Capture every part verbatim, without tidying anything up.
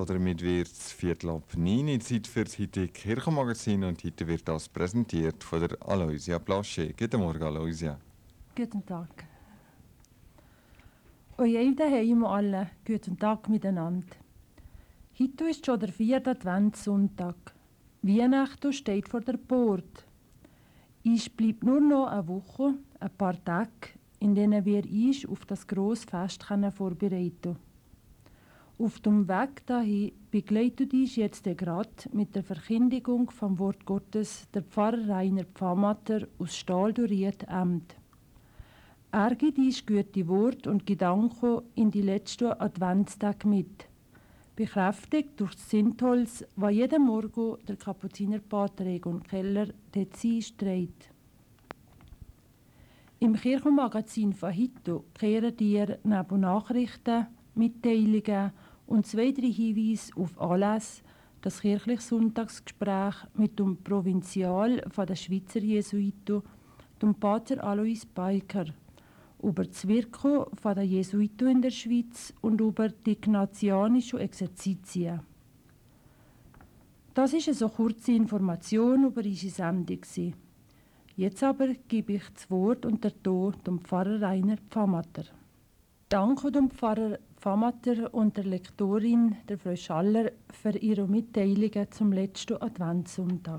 damit wird es Viertel ab neun Zeit für das heutige Kirchenmagazin und heute wird das präsentiert von der Aloysia Blaschet. Guten Morgen, Aloysia. Guten Tag. Euch daheim alle, guten Tag miteinander. Heute ist schon der vierte Adventssonntag. Weihnachten steht vor der Port. Es bleibt nur noch eine Woche, ein paar Tage, in denen wir uns auf das grosse Fest vorbereiten können. Auf dem Weg dahin begleitet uns jetzt gerade mit der Verkündigung vom Wort Gottes der Pfarrer Rainer Pfammatter aus Stahlduriet Amt. Er gibt uns gute Worte und Gedanken in die letzten Adventstage mit, bekräftigt durch das Zündholz, das jeden Morgen der Kapuzinerpater Egon Keller dort trägt. Im Kirchenmagazin von heute kehren dir neben Nachrichten, Mitteilungen und zwei, drei Hinweise auf Anlässe das kirchliche Sonntagsgespräch mit dem Provinzial von der Schweizer Jesuiten, dem Pater Alois Beiker, über das Wirken der Jesuiten in der Schweiz und über die ignatianischen Exerzitien. Das ist eine so kurze Information über unsere Sendung. Jetzt aber gebe ich das Wort und der Ton dem Pfarrer Rainer Pfammatter. Danke dem Pfarrer Pfammatter und der Lektorin, der Frau Schaller, für ihre Mitteilungen zum letzten Adventssonntag.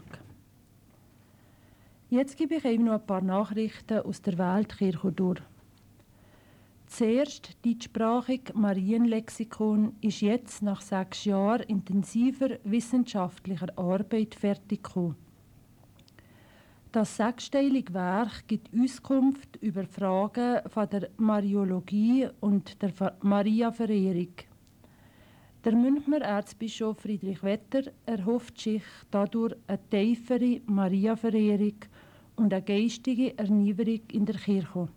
Jetzt gebe ich Ihnen noch ein paar Nachrichten aus der Weltkirche durch. Zuerst deutschsprachig Marienlexikon ist jetzt nach sechs Jahren intensiver wissenschaftlicher Arbeit fertig geworden. Das sechsteilige Werk gibt Auskunft über Fragen von der Mariologie und der Mariaverehrung. Der Münchner Erzbischof Friedrich Wetter erhofft sich dadurch eine tiefere Mariaverehrung und eine geistige Erneuerung in der Kirche.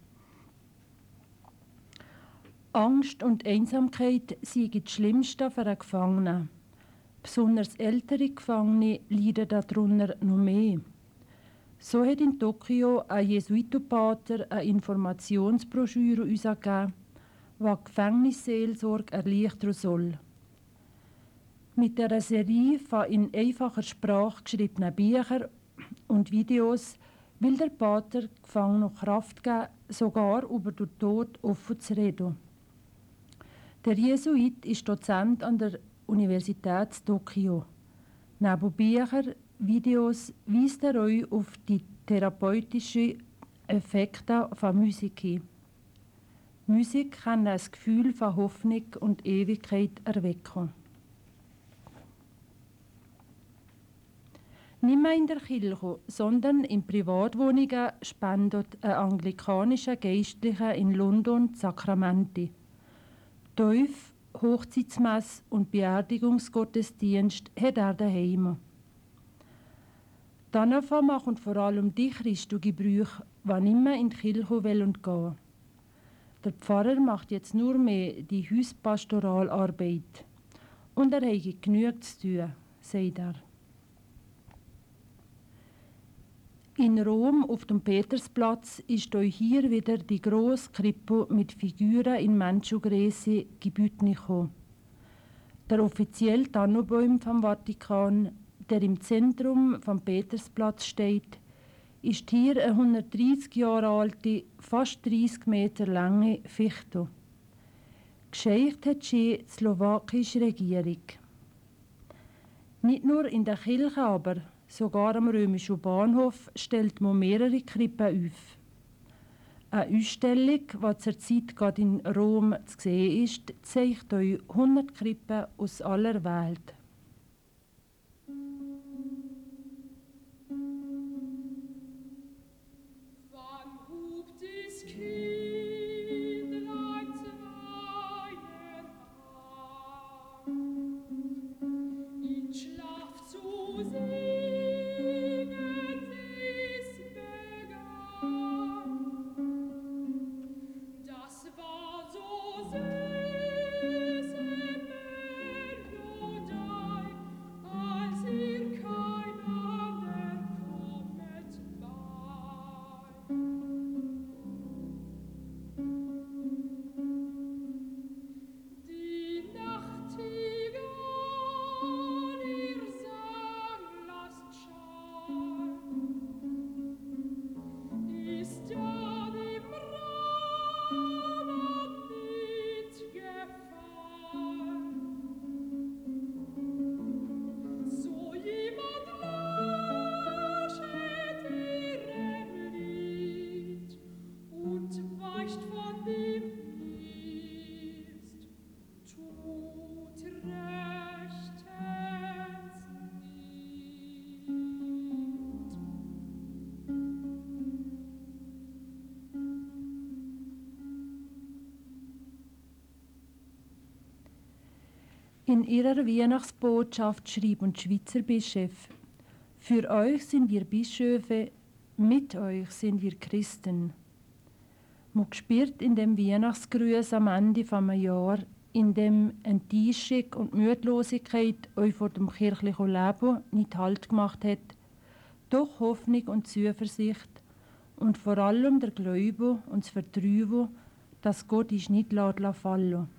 Angst und Einsamkeit sind das Schlimmste für einen Gefangenen. Besonders ältere Gefangene leiden darunter noch mehr. So hat in Tokio ein Jesuitenpater eine Informationsbroschüre uns gegeben, die Gefängnisseelsorge erleichtern soll. Mit einer Serie von in einfacher Sprache geschriebenen Büchern und Videos will der Pater Gefangenen Kraft geben, sogar über den Tod offen zu reden. Der Jesuit ist Dozent an der Universität Tokio. Neben Büchern, Videos weist er euch auf die therapeutischen Effekte von Musik hin. Musik kann ein Gefühl von Hoffnung und Ewigkeit erwecken. Nicht mehr in der Kirche, sondern in Privatwohnungen spendet ein anglikanischer Geistlicher in London Sakramente. Teuf, Hochzeitsmesse und Beerdigungsgottesdienst hat er daheim. Davon machen vor allem die Christen Gebrauch, die nicht mehr in die Kirche gehen wollen. Der Pfarrer macht jetzt nur mehr die Hauspastoralarbeit. Und er hat genug zu tun, sagt er. In Rom auf dem Petersplatz ist euch hier wieder die grosse Krippe mit Figuren in Menschengröße gebüten gekommen. Der offizielle Tannenbaum vom Vatikan, der im Zentrum vom Petersplatz steht, ist hier eine hundertdreissig Jahre alte, fast dreissig Meter lange Fichte. Geschenkt hat sie die slowakische Regierung. Nicht nur in der Kirche aber, sogar am römischen Bahnhof stellt man mehrere Krippen auf. Eine Ausstellung, die zurzeit gerade in Rom zu sehen ist, zeigt euch hundert Krippen aus aller Welt. Das war so süß, Melodie. In ihrer Weihnachtsbotschaft schreiben die Schweizer Bischöfe: Für euch sind wir Bischöfe, mit euch sind wir Christen. Man spürt in dem Weihnachtsgrüß am Ende des Jahres, in dem Enttäuschung und Mühelosigkeit euch vor dem kirchlichen Leben nicht Halt gemacht hat, doch Hoffnung und Zuversicht und vor allem der Glaube und das Vertrauen, dass Gott uns nicht fallen lässt.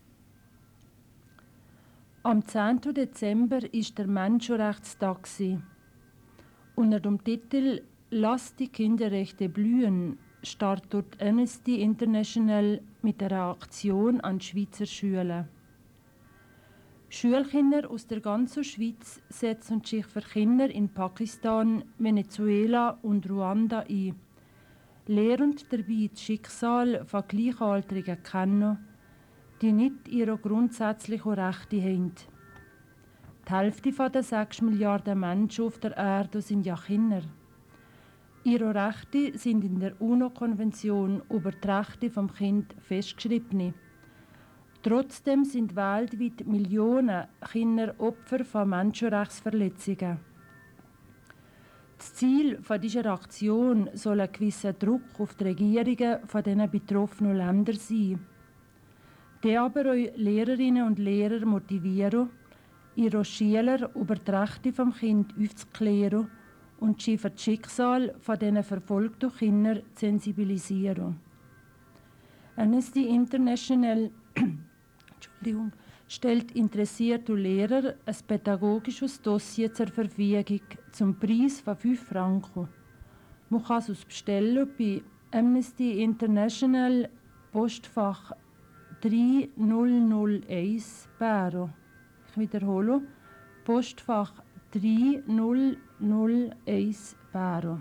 Am zehnten Dezember war der Menschenrechtstag. Unter dem Titel «Lasst die Kinderrechte blühen» startet Amnesty International mit einer Aktion an die Schweizer Schulen. Schulkinder aus der ganzen Schweiz setzen sich für Kinder in Pakistan, Venezuela und Ruanda ein, lehrend dabei das Schicksal von Gleichaltrigen kennen, die nicht ihre grundsätzlichen Rechte haben. Die Hälfte der sechs Milliarden Menschen auf der Erde sind ja Kinder. Ihre Rechte sind in der UNO-Konvention über die Rechte des Kindes festgeschrieben. Trotzdem sind weltweit Millionen Kinder Opfer von Menschenrechtsverletzungen. Das Ziel dieser Aktion soll ein gewisser Druck auf die Regierungen dieser betroffenen Länder sein, die aber auch Lehrerinnen und Lehrer motivieren, ihre Schüler über die Rechte des Kindes aufzuklären und sie für das Schicksal dieser verfolgten Kinder zu sensibilisieren. Amnesty International Entschuldigung, stellt interessierte Lehrer ein pädagogisches Dossier zur Verfügung zum Preis von fünf Franken. Man kann es bestellen bei Amnesty International Postfach drei null null eins Bäro. Ich wiederhole, Postfach drei null null eins Bäro.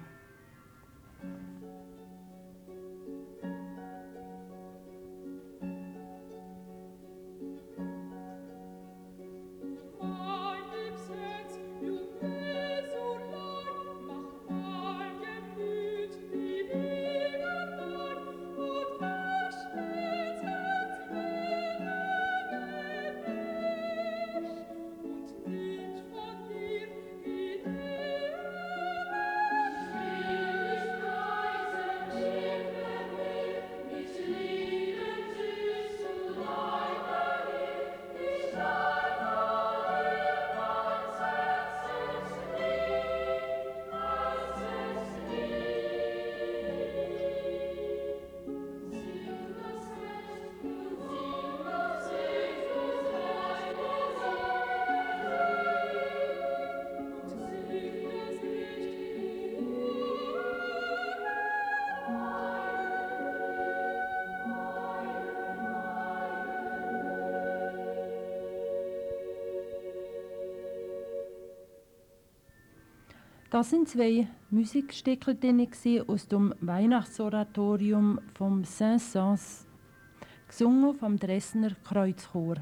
Das sind zwei Musikstücke aus dem Weihnachtsoratorium vom Saint-Saëns, gesungen vom Dresdner Kreuzchor.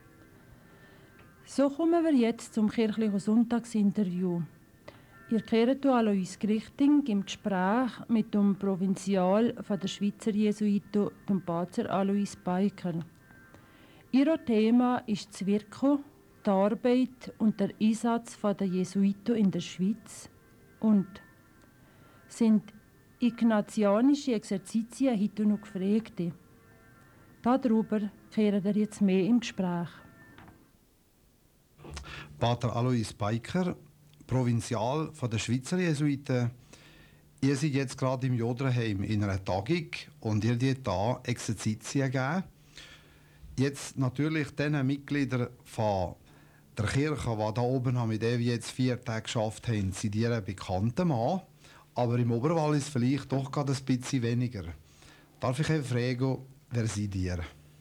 So kommen wir jetzt zum kirchlichen Sonntagsinterview. Ihr kehrt alle uns Richtung im Gespräch mit dem Provinzial von der Schweizer Jesuiten, dem Pater Alois Speicher. Ihr Thema ist das Wirken, die Arbeit und der Einsatz der Jesuiten in der Schweiz und sind ignatianische Exerzitien heute noch gefragt. Darüber kehren wir jetzt mehr im Gespräch. Pater Alois Speicher, Provinzial von der Schweizer Jesuiten. Ihr seid jetzt gerade im Joderheim in einer Tagung und ihr dort da Exerzitien geben. Jetzt natürlich den Mitgliedern von der Kirche, die da oben haben, mit der wir jetzt vier Tage geschafft haben, sind ihr ein bekannter Mann. Aber im Oberwallis vielleicht doch gerade ein bisschen weniger. Darf ich euch fragen, wer seid ihr?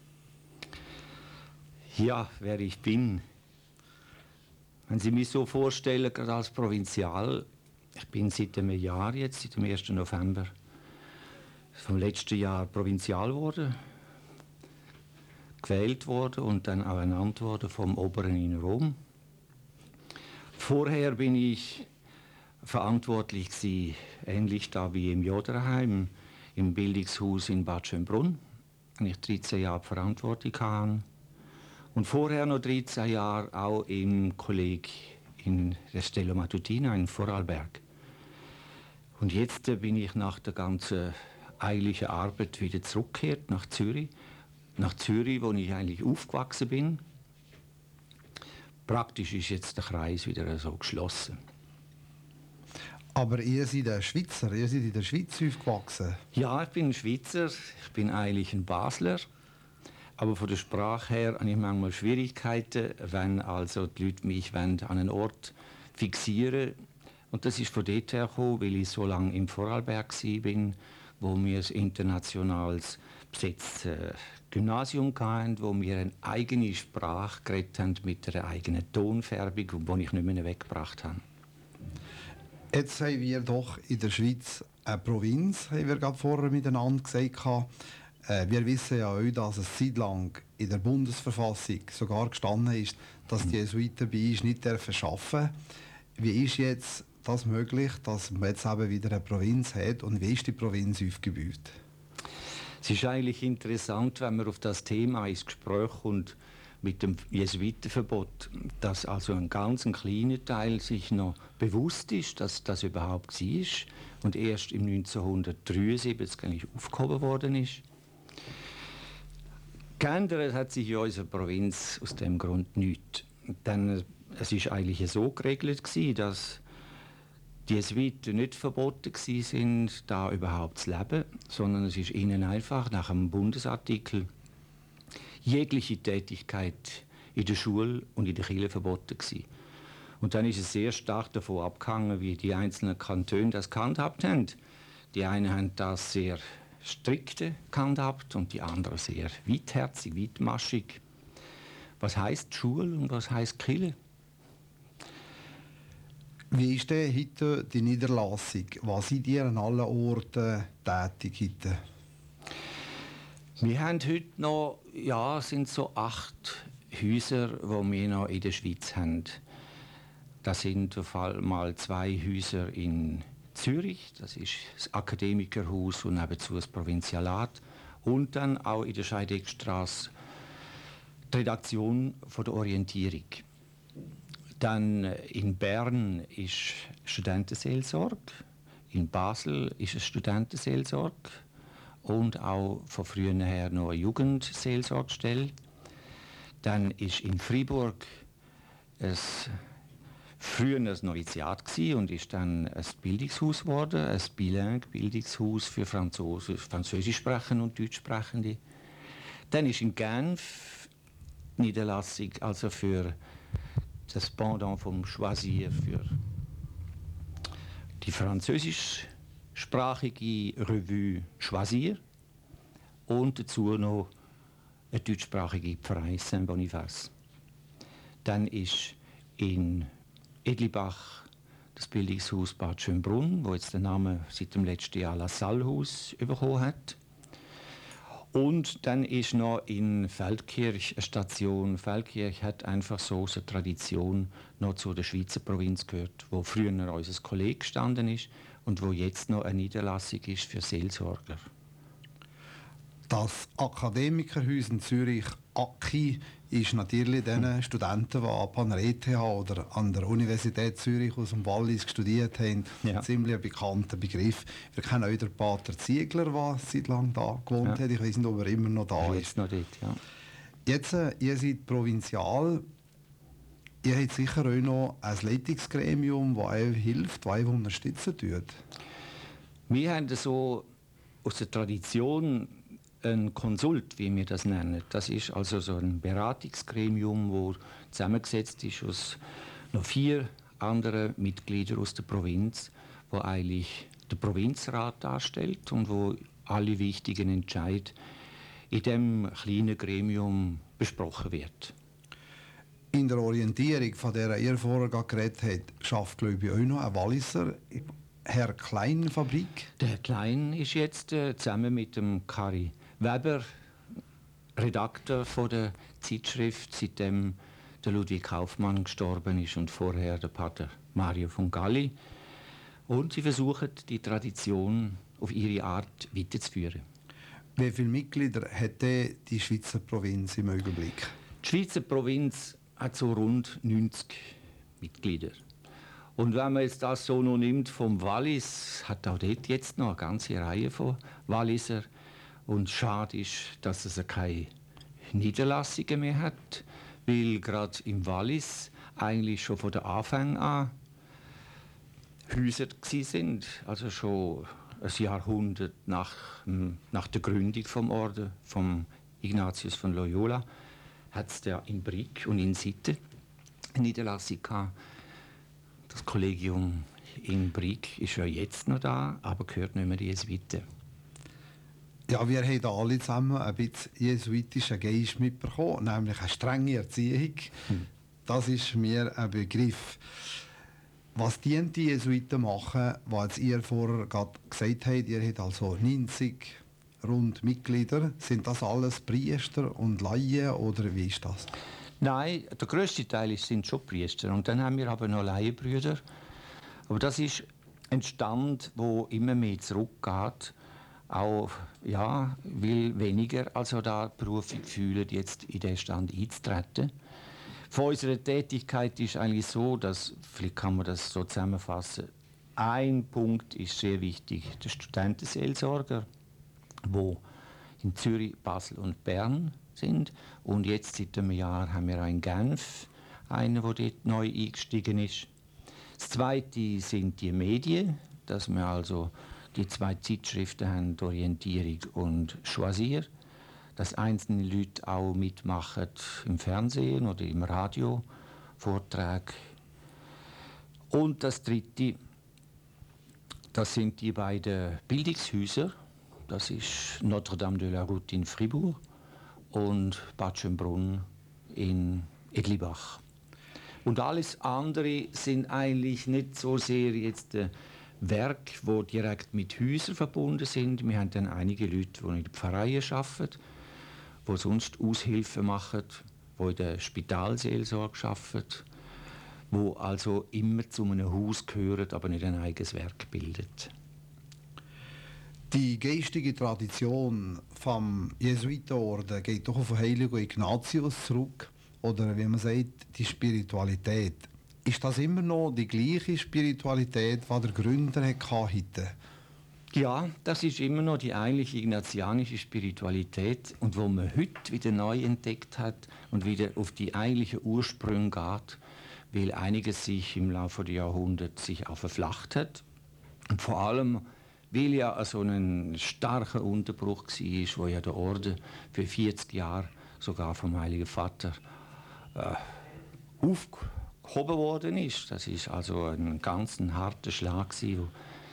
Ja, wer ich bin. Wenn Sie mich so vorstellen, gerade als Provinzial, ich bin seit einem Jahr jetzt, seit dem ersten November vom letzten Jahr Provinzial geworden, gewählt worden und dann auch ernannt worden vom Oberen in Rom. Vorher bin ich verantwortlich gewesen, ähnlich da wie im Joderheim, im Bildungshaus in Bad Schönbrunn, wo ich dreizehn Jahre Verantwortung hatte. Und vorher noch dreizehn Jahre auch im Kolleg in der Stella Matutina in Vorarlberg. Und jetzt äh, bin ich nach der ganzen eiligen Arbeit wieder zurückgekehrt nach Zürich. Nach Zürich, wo ich eigentlich aufgewachsen bin. Praktisch ist jetzt der Kreis wieder so geschlossen. Aber ihr seid ein Schweizer, ihr seid in der Schweiz aufgewachsen. Ja, ich bin ein Schweizer, ich bin eigentlich ein Basler. Aber von der Sprache her habe ich manchmal Schwierigkeiten, wenn also die Leute mich an einen Ort fixieren wollen. Und das ist von dort her gekommen, weil ich so lange im Vorarlberg war, wo wir ein internationales besetztes äh, Gymnasium hatten, wo wir eine eigene Sprache geredet haben mit einer eigenen Tonfärbung, die ich nicht mehr weggebracht habe. Jetzt haben wir doch in der Schweiz eine Provinz, haben wir gerade vorher miteinander gesagt. Äh, wir wissen ja auch, dass es seit lang in der Bundesverfassung sogar gestanden ist, dass die Jesuiten bei uns nicht arbeiten dürfen. Wie ist jetzt das möglich, dass man jetzt eben wieder eine Provinz hat und wie ist die Provinz aufgebaut? Es ist eigentlich interessant, wenn man auf das Thema ins Gespräch kommt mit dem Jesuitenverbot, dass also ein ganz kleiner Teil sich noch bewusst ist, dass das überhaupt war und erst im neunzehnhundertdreiundsiebzig eigentlich aufgehoben worden ist. Geändert hat sich in unserer Provinz aus dem Grund nichts. Denn es ist eigentlich so geregelt gewesen, dass die Jesuiten nicht verboten waren, da überhaupt zu leben, sondern es ist ihnen einfach nach einem Bundesartikel jegliche Tätigkeit in der Schule und in der Kirche verboten gewesen. Und dann ist es sehr stark davon abgehangen, wie die einzelnen Kantone das gehandhabt haben. Die einen haben das sehr strikte gehandhabt und die anderen sehr weitherzig, weitmaschig. Was heisst Schule und was heisst Kirche? Wie ist denn heute die Niederlassung? Was seid ihr an allen Orten tätig heute? Wir haben heute noch, ja, sind so acht Häuser, die wir noch in der Schweiz haben. Das sind auf einmal zwei Häuser in Zürich, das ist das Akademikerhaus und nebenzu das Provinzialat. Und dann auch in der Scheideckstrasse die Redaktion von der Orientierung. Dann in Bern ist Studentenseelsorge, in Basel ist es Studentenseelsorge und auch von früher her noch eine Jugendseelsorgestelle. Dann ist in Freiburg ein früher ein Noviziat gsi und ist dann ein Bildungshaus geworden, ein bilingue Bildungshaus für Franzose, Französisch sprechende und Deutsch sprechende. Dann ist in Genf Niederlassung, also für das Pendant vom Choisir, für die französischsprachige Revue Choisir und dazu noch eine deutschsprachige Pfarrei Saint-Boniface. Dann ist in Edlibach das Bildungshaus Bad Schönbrunn, wo jetzt den Namen seit dem letzten Jahr La Salle-Haus bekommen hat. Und dann ist noch in Feldkirch eine Station. Feldkirch hat einfach so eine Tradition noch zu der Schweizer Provinz gehört, wo früher unser Kolleg gestanden ist und wo jetzt noch eine Niederlassung ist für Seelsorger. Das Akademikerhaus in Zürich, A K I, ist natürlich den Studenten, die an der E T H oder an der Universität Zürich aus dem Wallis studiert haben, Ja. ein ziemlich bekannter Begriff. Wir kennen auch den Pater Ziegler, der seit langem da gewohnt Ja. hat. Ich weiß nicht, ob er immer noch da Ist ist. jetzt noch dort, ja. Jetzt, äh, ihr seid provinzial. Ihr habt sicher auch noch ein Leitungsgremium, das euch hilft, das euch unterstützen tut. Wir haben so aus der Tradition ein Konsult, wie wir das nennen. Das ist also so ein Beratungsgremium, wo zusammengesetzt ist aus noch vier anderen Mitgliedern aus der Provinz, wo eigentlich der Provinzrat darstellt und wo alle wichtigen Entscheidungen in dem kleinen Gremium besprochen wird. In der Orientierung, von der ihr vorher gerade geredet habt, schafft, glaube ich, auch noch ein Walliser, Herr Klein-Fabrik. Der Herr Klein ist jetzt äh, zusammen mit dem Kari Weber Redakteur von der Zeitschrift, seitdem der Ludwig Kaufmann gestorben ist und vorher der Pater Mario von Galli. Und sie versuchen, die Tradition auf ihre Art weiterzuführen. Wie viele Mitglieder hat die Schweizer Provinz im Augenblick? Die Schweizer Provinz hat so rund neunzig Mitglieder. Und wenn man jetzt das so noch nimmt vom Wallis, hat auch dort jetzt noch eine ganze Reihe von Walliser. Und schade ist, dass es keine Niederlassungen mehr hat, weil gerade im Wallis eigentlich schon von der Anfang an Häuser gsi sind, also schon ein Jahrhundert nach, nach der Gründung vom Orden, vom Ignatius von Loyola, hat es da in Brig und in Sitte eine Niederlassung gehabt. Das Kollegium in Brig ist ja jetzt noch da, aber gehört nicht mehr die Jesuiten. Ja, wir haben alle zusammen ein bisschen jesuitischen Geist mitbekommen, nämlich eine strenge Erziehung. Hm. Das ist mir ein Begriff. Was die Jesuiten machen, was ihr vorher gerade gesagt habt, ihr habt also neunzig rund Mitglieder. Sind das alles Priester und Laien oder wie ist das? Nein, der grösste Teil sind schon Priester. Und dann haben wir aber noch Laienbrüder. Aber das ist ein Stand, der immer mehr zurückgeht. Auch, ja, weil weniger also da Berufung fühlen, jetzt in diesen Stand einzutreten. Von unserer Tätigkeit ist eigentlich so, dass, vielleicht kann man das so zusammenfassen, ein Punkt ist sehr wichtig, der Studentenseelsorger, wo in Zürich, Basel und Bern sind. Und jetzt seit einem Jahr haben wir auch in Genf einen, der dort neu eingestiegen ist. Das Zweite sind die Medien, dass wir also die zwei Zeitschriften haben, Orientierung und Choisir, dass einzelne Leute auch mitmachen im Fernsehen oder im Radio, Vorträge. Und das Dritte, das sind die beiden Bildungshäuser, das ist Notre-Dame de la Route in Fribourg und Bad Schönbrunn in Edlibach. Und alles andere sind eigentlich nicht so sehr jetzt äh, Werke, die direkt mit Häusern verbunden sind. Wir haben dann einige Leute, die in den Pfarreien arbeiten, die sonst Aushilfen machen, die in der Spitalseelsorge arbeiten, die also immer zu einem Haus gehören, aber nicht ein eigenes Werk bilden. Die geistige Tradition vom Jesuitenorden geht doch auf Heiligen Ignatius zurück. Oder wie man sagt, die Spiritualität. Ist das immer noch die gleiche Spiritualität, die der Gründer hatte? Ja, das ist immer noch die eigentliche ignatianische Spiritualität und wo man heute wieder neu entdeckt hat und wieder auf die eigentlichen Ursprünge geht, weil einiges sich im Laufe der Jahrhunderte sich auch verflacht hat. Und vor allem, weil ja so ein starker Unterbruch war, wo ja der Orden für vierzig Jahre sogar vom Heiligen Vater äh, aufgehoben worden ist. Das ist also ein ganz harter Schlag, der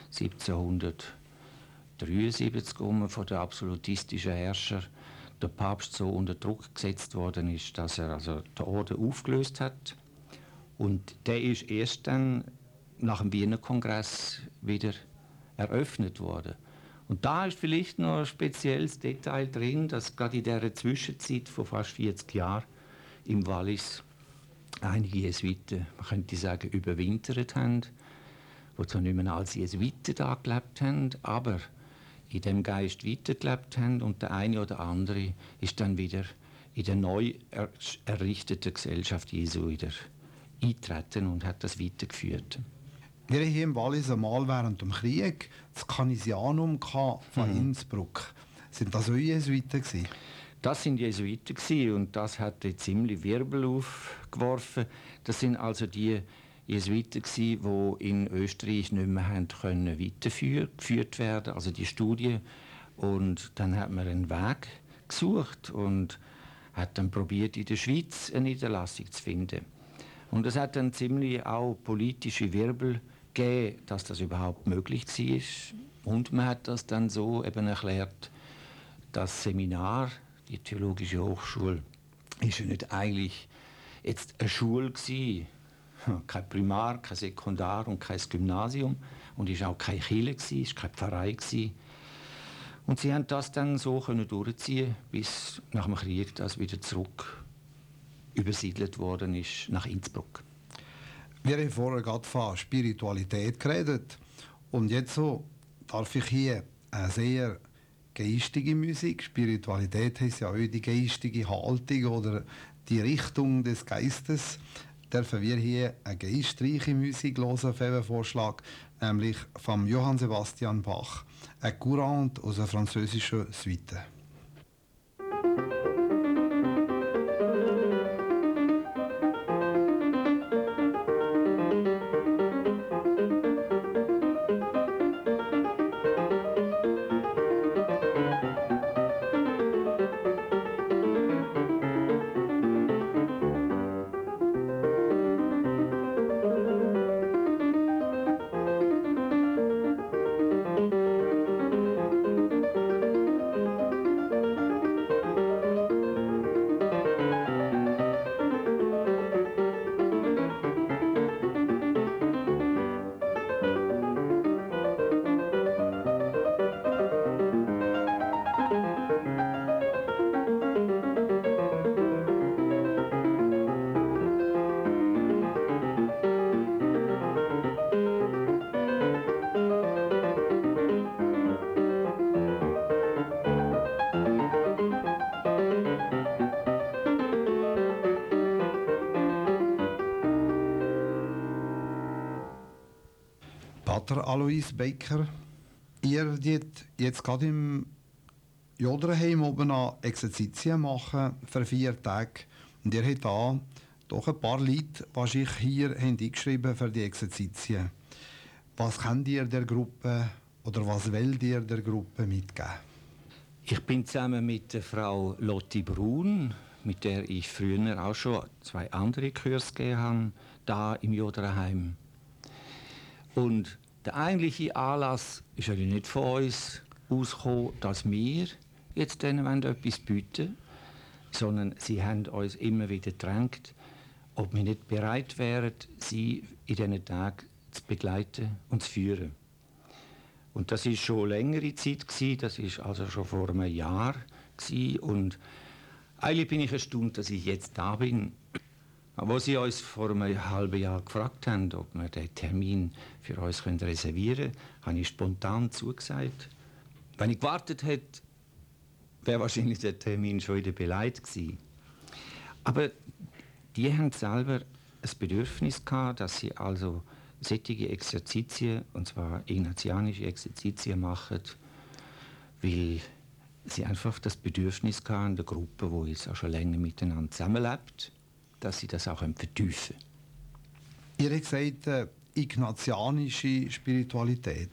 siebzehnhundertdreiundsiebzig um von den absolutistischen Herrschern der Papst so unter Druck gesetzt worden ist, dass er also den Orden aufgelöst hat. Und der ist erst dann nach dem Wiener Kongress wieder eröffnet worden. Und da ist vielleicht noch ein spezielles Detail drin, dass gerade in dieser Zwischenzeit von fast vierzig Jahren im Wallis einige Jesuiten, man könnte sagen, überwintert haben, die zwar nicht mehr als Jesuiten da gelebt haben, aber in dem Geist weitergelebt haben und der eine oder andere ist dann wieder in der neu errichteten Gesellschaft Jesu wieder eingetreten und hat das weitergeführt. Wir hatten hier im Wallis einmal während dem Krieg das Canisianum von mhm. Innsbruck. Sind das auch Jesuiten gewesen? Das sind Jesuiten gewesen, und das hat ziemlich Wirbel aufgeworfen. Das sind also die Jesuiten gewesen, die in Österreich nicht mehr haben können weitergeführt werden, also die Studie. Und dann hat man einen Weg gesucht und hat dann probiert, in der Schweiz eine Niederlassung zu finden. Und es hat dann ziemlich auch politische Wirbel gegeben, dass das überhaupt möglich war. Und man hat das dann so eben erklärt, das Seminar, die Theologische Hochschule, ist ja nicht eigentlich jetzt eine Schule gewesen. Kein Primar, kein Sekundar und kein Gymnasium. Und es war auch keine Kirche, es war keine Pfarrei gewesen. Und sie haben das dann so können durchziehen, bis nach dem Krieg das wieder zurück übersiedelt worden ist nach Innsbruck. Wir haben vorher gerade von Spiritualität geredet. Und jetzt so darf ich hier eine sehr geistige Musik. Spiritualität heisst ja auch die geistige Haltung oder die Richtung des Geistes, dürfen wir hier eine geistreiche Musik hören auf einen Vorschlag, nämlich von Johann Sebastian Bach, ein Courant aus einer französischen Suite. Pater Alois Baker, ihr dient jetzt gerade im Jodrenheim oben an Exerzitien machen für vier Tage. Und ihr habt da doch ein paar Leute, die sich hier haben eingeschrieben für die Exerzitien. Was könnt ihr der Gruppe oder was wollt ihr der Gruppe mitgeben? Ich bin zusammen mit der Frau Lotti Brun, mit der ich früher auch schon zwei andere Kurse gegeben habe, da im Jodrenheim. Und der eigentliche Anlass ist ja nicht von uns ausgekommen, dass wir jetzt denen etwas bieten wollen, sondern sie haben uns immer wieder gedrängt, ob wir nicht bereit wären, sie in diesen Tagen zu begleiten und zu führen. Und das ist schon längere Zeit gewesen, das ist also schon vor einem Jahr gewesen. Und eigentlich bin ich erstaunt, dass ich jetzt da bin. Aber als sie uns vor einem halben Jahr gefragt haben, ob wir den Termin für uns reservieren können, habe ich spontan zugesagt. Wenn ich gewartet hätte, wäre wahrscheinlich der Termin schon wieder beleidigt gewesen. Aber die haben selber ein Bedürfnis gehabt, dass sie also solche Exerzitien, und zwar ignatianische Exerzitien machen, weil sie einfach das Bedürfnis hatten, in der Gruppe, die jetzt auch schon länger miteinander zusammenlebt, dass sie das auch vertiefen können. Ihr habt gesagt, äh, ignatianische Spiritualität.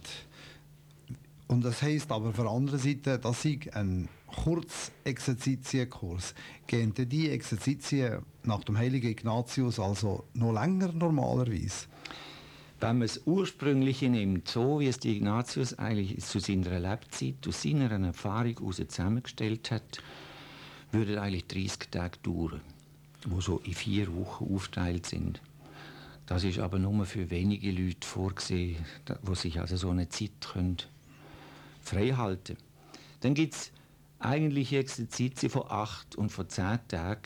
Und das heisst aber auf der anderen Seite, dass ich ein Kurzexerzitienkurs. Gehen die Exerzitien nach dem heiligen Ignatius also noch länger normalerweise? Wenn man das Ursprüngliche nimmt, so wie es die Ignatius eigentlich zu seiner Lebzeit, aus seiner Erfahrung heraus zusammengestellt hat, würde eigentlich dreißig Tage dauern, die so in vier Wochen aufgeteilt sind. Das ist aber nur für wenige Leute vorgesehen, die sich also so eine Zeit können frei halten können. Dann gibt es eigentliche Exerzitien von acht und von zehn Tagen.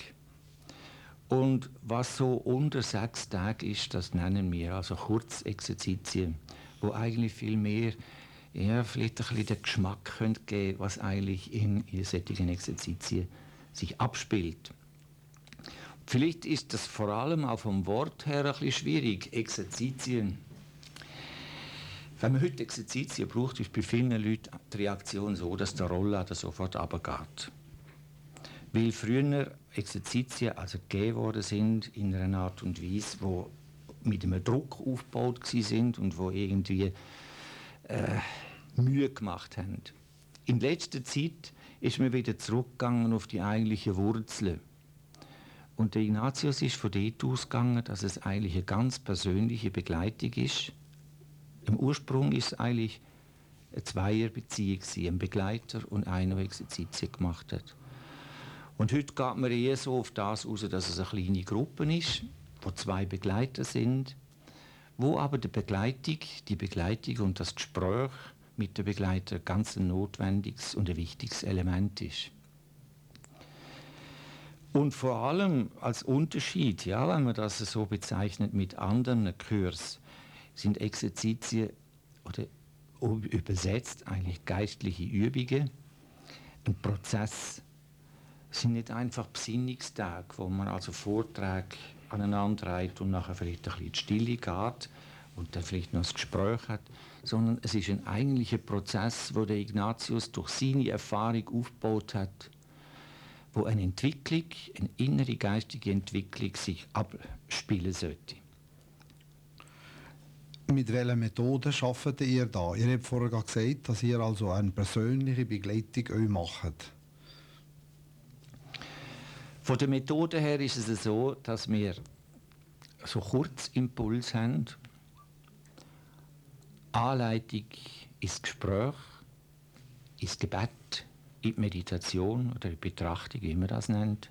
Und was so unter sechs Tagen ist, das nennen wir also Kurzexerzitien, wo eigentlich viel mehr, ja, vielleicht ein bisschen den Geschmack geben können, was eigentlich in, in solchen Exerzitien sich abspielt. Vielleicht ist das vor allem auch vom Wort her ein bisschen schwierig, Exerzitien. Wenn man heute Exerzitien braucht, ist bei vielen Leuten die Reaktion so, dass der Rollladen sofort runtergeht. Weil früher Exerzitien also gegeben worden sind in einer Art und Weise, die mit einem Druck aufgebaut sind und wo irgendwie äh, Mühe gemacht haben. In letzter Zeit ist man wieder zurückgegangen auf die eigentlichen Wurzeln. Und der Ignatius ist von dort ausgegangen, dass es eigentlich eine ganz persönliche Begleitung ist. Im Ursprung ist es eigentlich eine Zweierbeziehung, ein Begleiter und einer, der Exerzitien gemacht hat. Und heute geht man eher so auf das aus, dass es eine kleine Gruppe ist, wo zwei Begleiter sind, wo aber die Begleitung, die Begleitung und das Gespräch mit dem Begleiter ganz ein notwendiges und ein wichtiges Element ist. Und vor allem als Unterschied, ja, wenn man das so bezeichnet mit anderen Kursen, sind Exerzitien oder übersetzt eigentlich geistliche Übungen, ein Prozess Es sind nicht einfach Besinnungstage, wo man also Vorträge aneinander reiht und nachher vielleicht ein bisschen in die Stille geht und dann vielleicht noch ein Gespräch hat, sondern es ist ein eigentlicher Prozess, wo der Ignatius durch seine Erfahrung aufgebaut hat, wo eine Entwicklung, eine innere geistige Entwicklung sich abspielen sollte. Mit welchen Methoden arbeitet ihr da? Ihr habt vorher gesagt, dass ihr also eine persönliche Begleitung euch macht. Von der Methode her ist es so, dass wir so Kurzimpuls haben, Anleitung ins Gespräch, ins Gebet, in die Meditation oder in die Betrachtung, wie man das nennt.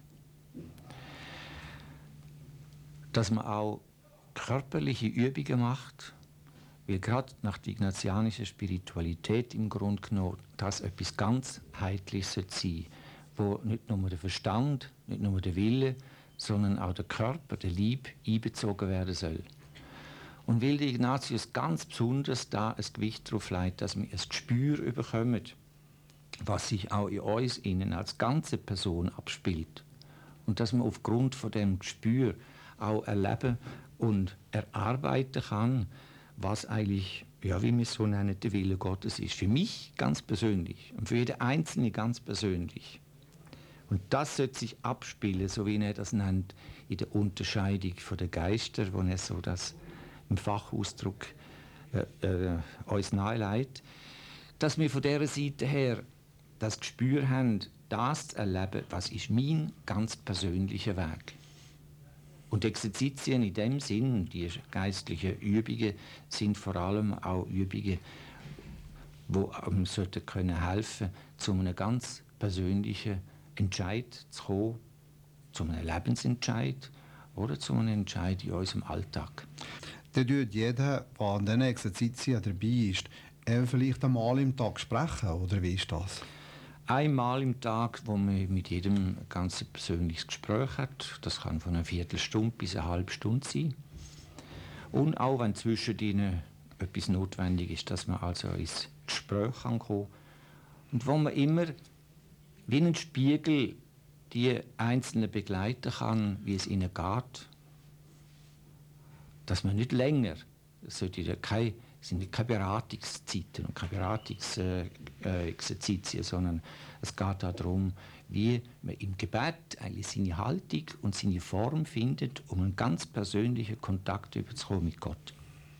Dass man auch körperliche Übungen macht, weil gerade nach der ignatianischen Spiritualität im Grunde genommen das etwas ganzheitliches sein sollte, wo nicht nur der Verstand, nicht nur der Wille, sondern auch der Körper, der Leib einbezogen werden soll. Und weil der Ignatius ganz besonders da ein Gewicht darauf legt, dass wir ein Gespür bekommen, was sich auch in uns innen als ganze Person abspielt. Und dass man aufgrund von dem Gespür auch erleben und erarbeiten kann, was eigentlich, ja, wie wir es so nennen, der Wille Gottes ist. Für mich ganz persönlich und für jeden Einzelnen ganz persönlich. Und das sollte sich abspielen, so wie er das nennt, in der Unterscheidung von den Geister, wo er so das im Fachausdruck äh, äh, uns nahelegt, dass wir von dieser Seite her das Gespür haben, das zu erleben, was ist mein ganz persönlicher Weg. Und Exerzitien in dem Sinn, die geistlichen Übungen, sind vor allem auch Übungen, die einem sollten können helfen, zu einem ganz persönlichen Entscheid zu kommen, zu einem Lebensentscheid oder zu einem Entscheid in unserem Alltag. Dann tut jeder, der an diesen Exerzitien dabei ist, eben vielleicht einmal im Tag sprechen, oder wie ist das? Einmal im Tag, wo man mit jedem ein ganz persönliches Gespräch hat. Das kann von einer Viertelstunde bis eine halbe Stunde sein. Und auch wenn zwischen ihnen etwas notwendig ist, dass man also ins Gespräch kommen kann. Und wo man immer wie ein Spiegel die Einzelnen begleiten kann, wie es ihnen geht. Dass man nicht länger, es sollte keine, sind keine Beratungszeiten und keine Beratungsexerzitien, sondern es geht darum, wie man im Gebet eigentlich seine Haltung und seine Form findet, um einen ganz persönlichen Kontakt überzukommen mit Gott.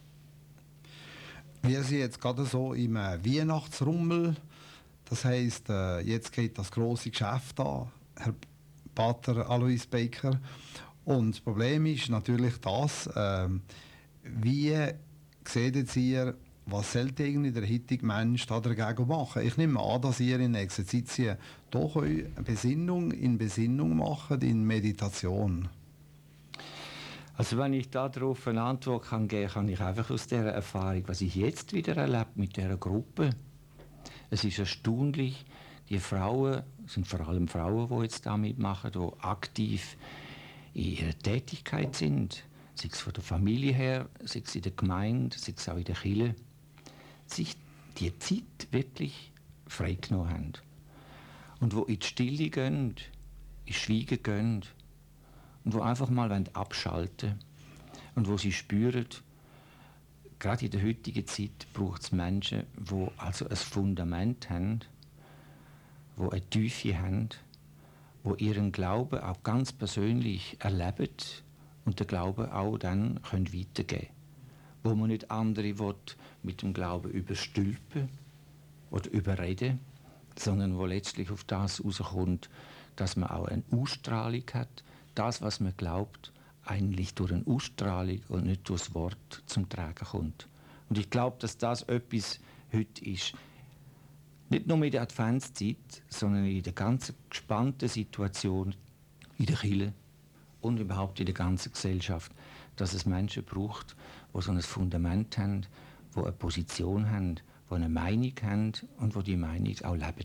Wir sind jetzt gerade so im äh, Weihnachtsrummel. Das heisst, äh, jetzt geht das grosse Geschäft an, Herr Pater Alois Baker. Und das Problem ist natürlich das, äh, wie seht ihr, was sollte irgendwie der heutige Mensch da dagegen machen? Ich nehme an, dass ihr in Exerzitien doch eine Besinnung in Besinnung macht, in Meditation. Also wenn ich darauf eine Antwort kann geben kann, kann ich einfach aus dieser Erfahrung, was ich jetzt wieder erlebe mit dieser Gruppe. Es ist erstaunlich, die Frauen, es sind vor allem Frauen, die jetzt da mitmachen, die aktiv in ihrer Tätigkeit sind, sei es von der Familie her, sei es in der Gemeinde, sei es auch in der Kirche, sich die Zeit wirklich freigenommen haben. Und die in die Stille gehen, ins Schweigen gehen und die einfach mal abschalten wollen und wo sie spüren, gerade in der heutigen Zeit braucht es Menschen, die also ein Fundament haben, die eine Tiefe haben, die ihren Glauben auch ganz persönlich erleben und den Glauben auch dann können weitergeben können. Wo man nicht andere will, mit dem Glauben überstülpen oder überreden, sondern wo letztlich auf das rauskommt, dass man auch eine Ausstrahlung hat, das, was man glaubt, eigentlich durch eine Ausstrahlung und nicht durch das Wort zum Tragen kommt. Und ich glaube, dass das etwas heute ist, nicht nur in der Adventszeit, sondern in der ganzen gespannten Situation in der Kirche und überhaupt in der ganzen Gesellschaft, dass es Menschen braucht, die so ein Fundament haben, die eine Position haben, die eine Meinung haben und die die Meinung auch leben.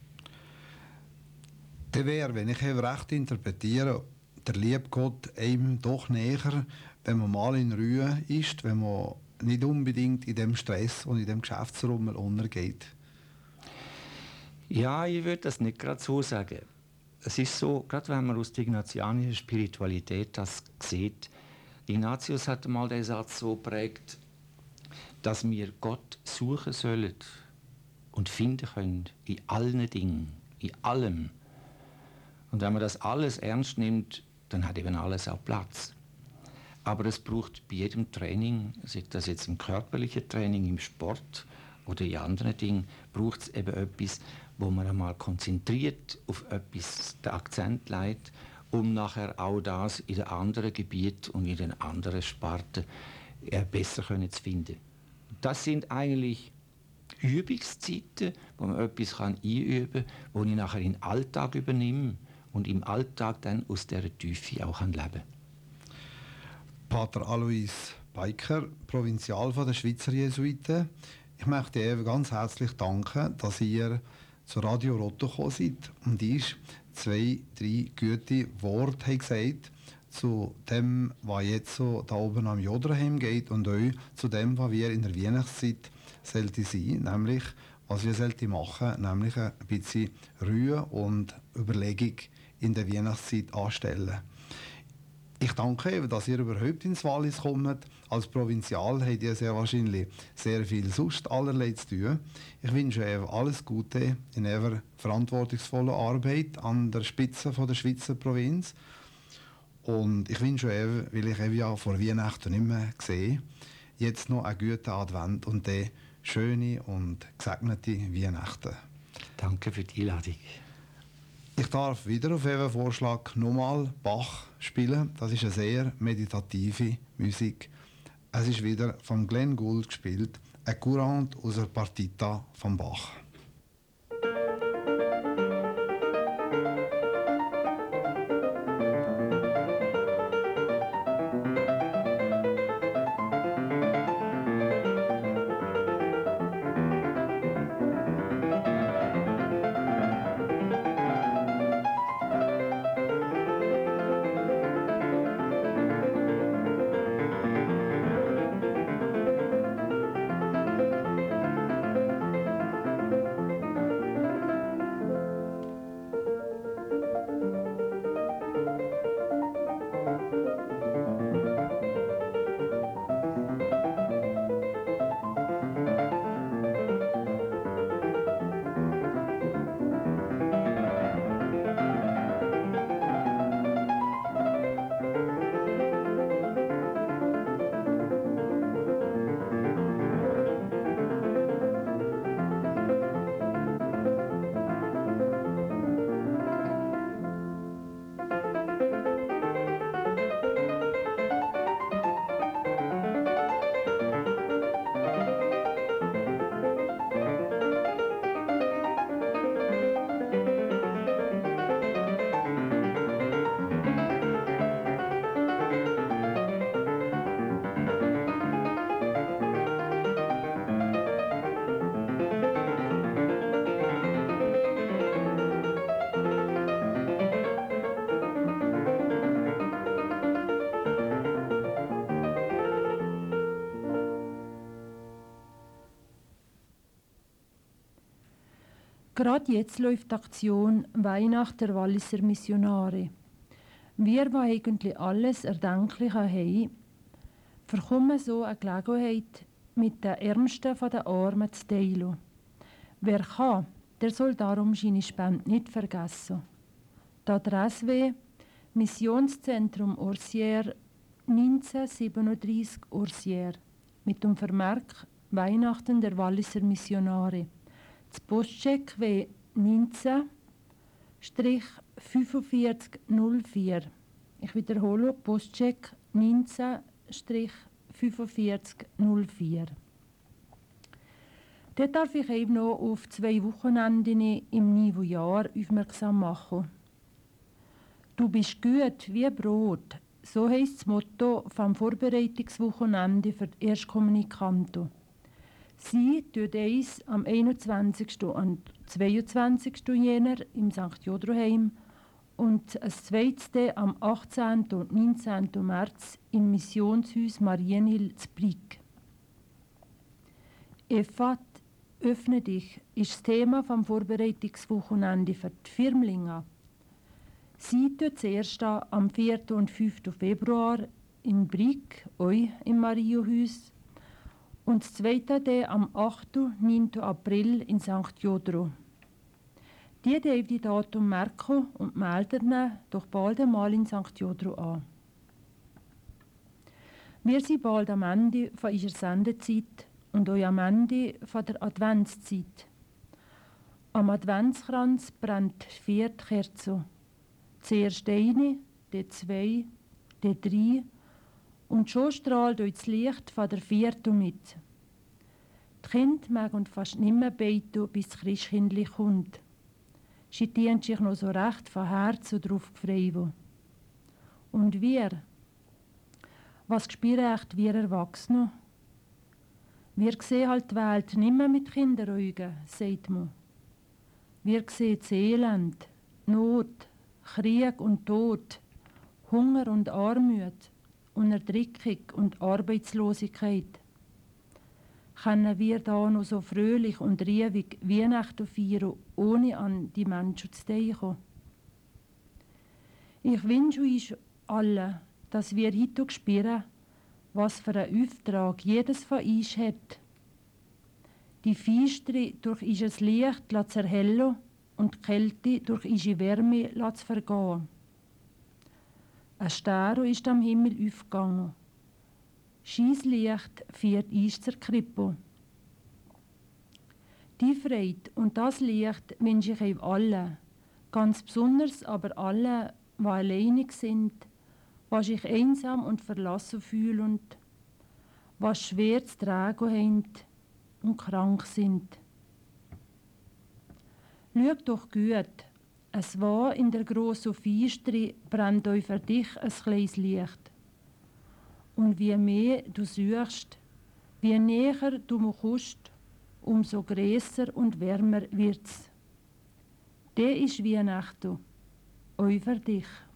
Der wäre, wenn ich eben recht interpretiere, der liebe Gott einem doch näher, wenn man mal in Ruhe ist, wenn man nicht unbedingt in dem Stress und in dem Geschäftsrummel untergeht. Ja, ich würde das nicht gerade so sagen. es ist so, gerade wenn man aus der ignatianischen Spiritualität das sieht, Ignatius hat mal den Satz so geprägt, dass wir Gott suchen sollen und finden können in allen Dingen, in allem. Und wenn man das alles ernst nimmt, dann hat eben alles auch Platz. Aber es braucht bei jedem Training, sei das jetzt im körperlichen Training, im Sport oder in anderen Dingen, braucht es eben etwas, wo man einmal konzentriert auf etwas den Akzent legt, um nachher auch das in den anderen Gebieten und in den anderen Sparten äh, besser können zu finden. Das sind eigentlich Übungszeiten, wo man etwas kann einüben kann, wo ich nachher in den Alltag übernehme und im Alltag dann aus dieser Tiefe auch leben kann. Pater Alois Beiker, Provinzial von der Schweizer Jesuiten. Ich möchte Ihnen ganz herzlich danken, dass ihr zu Radio Rotto gekommen seid und ich zwei, drei gute Worte haben gesagt zu dem, was jetzt so da oben am Jodraheim geht und auch zu dem, was wir in der Weihnachtszeit sollte sein, nämlich was wir sollte machen, nämlich ein bisschen Ruhe und Überlegung in der Weihnachtszeit anstellen. Ich danke Ihnen, dass ihr überhaupt ins Wallis kommt. Als Provinzial habt ihr sehr wahrscheinlich sehr viel sonst allerlei zu tun. Ich wünsche euch alles Gute in eurer verantwortungsvollen Arbeit an der Spitze von der Schweizer Provinz. Und ich wünsche euch, weil ich euch ja vor Weihnachten nicht mehr sehe, jetzt noch einen guten Advent und eine schöne und gesegnete Weihnachten. Danke für die Einladung. Ich darf wieder auf Ihren Vorschlag nochmal Bach spielen. Das ist eine sehr meditative Musik. Es ist wieder von Glenn Gould gespielt, ein Courant aus der Partita von Bach. Gerade jetzt läuft die Aktion Weihnacht der Walliser Missionare. Wir, die eigentlich alles Erdenkliche haben, bekommen so eine Gelegenheit, mit den Ärmsten der Armen zu teilen. Wer kann, der soll darum seine Spende nicht vergessen. Die Adresse wäre Missionszentrum Orsières neunzehnhundertsiebenunddreißig Orsières mit dem Vermerk Weihnachten der Walliser Missionare. Das Postcheck wäre neunzehn fünfundvierzig null vier. Ich wiederhole, Postcheck neunzehn fünfundvierzig null vier. Dort darf ich eben noch auf zwei Wochenenden im neuen Jahr aufmerksam machen. Du bist gut wie Brot. So heisst das Motto vom Vorbereitungswochenende für die Erstkommunikanten. Sie tut eins am einundzwanzigsten und zweiundzwanzigsten Jänner im Sankt Jodraheim und das zweite am achtzehnten und neunzehnten März im Missionshaus Marienhill zu Brig. Effat, öffne dich, ist das Thema vom Vorbereitungswochenende für die Firmlinge. Sie tut zuerst am vierten und fünften Februar in Brig, euch im Marienhaus, und das zweite dann am achten und neunten April in Sankt Jodro. Die dürfen die Datum merken und melden ihn doch bald einmal in Sankt Jodro an. Wir sind bald am Ende von unserer Sendezeit und auch am Ende von der Adventszeit. Am Adventskranz brennt vier Kerzen. Zuerst eine, dann zwei, dann drei und schon strahlt euch das Licht von der vierten mit. Die Kinder mögen fast nicht mehr beten, bis das Christkindli kommt. Sie dient sich noch so recht von Herzen darauf gefreut. Und wir? Was spüren echt wir Erwachsene? Wir sehen halt die Welt nicht mehr mit Kinderaugen, sagt man. Wir sehen das Elend, Not, Krieg und Tod, Hunger und Armut, Unterdrückung und Arbeitslosigkeit. Können wir da noch so fröhlich und riewig Weihnachten feiern, ohne an die Menschen zu denken? Ich wünsche euch allen, dass wir heute spüren, was für einen Auftrag jedes von uns hat. Die Feistere durch unser Licht zu erhellen und die Kälte durch unsere Wärme zu vergehen. Ein Stern ist am Himmel aufgegangen. Sein Licht führt uns zur Krippe. Die Freude und das Licht wünsche ich euch allen, ganz besonders aber allen, die alleinig sind, die sich einsam und verlassen fühlen, die schwer zu tragen haben und krank sind. Schaut doch gut, es war in der grossen Feistere brennt euch für dich ein kleines Licht. Und wie mehr du suchst, wie näher du mir kommst, umso grösser und wärmer wird's. Der ist Weihnachten, euch für dich.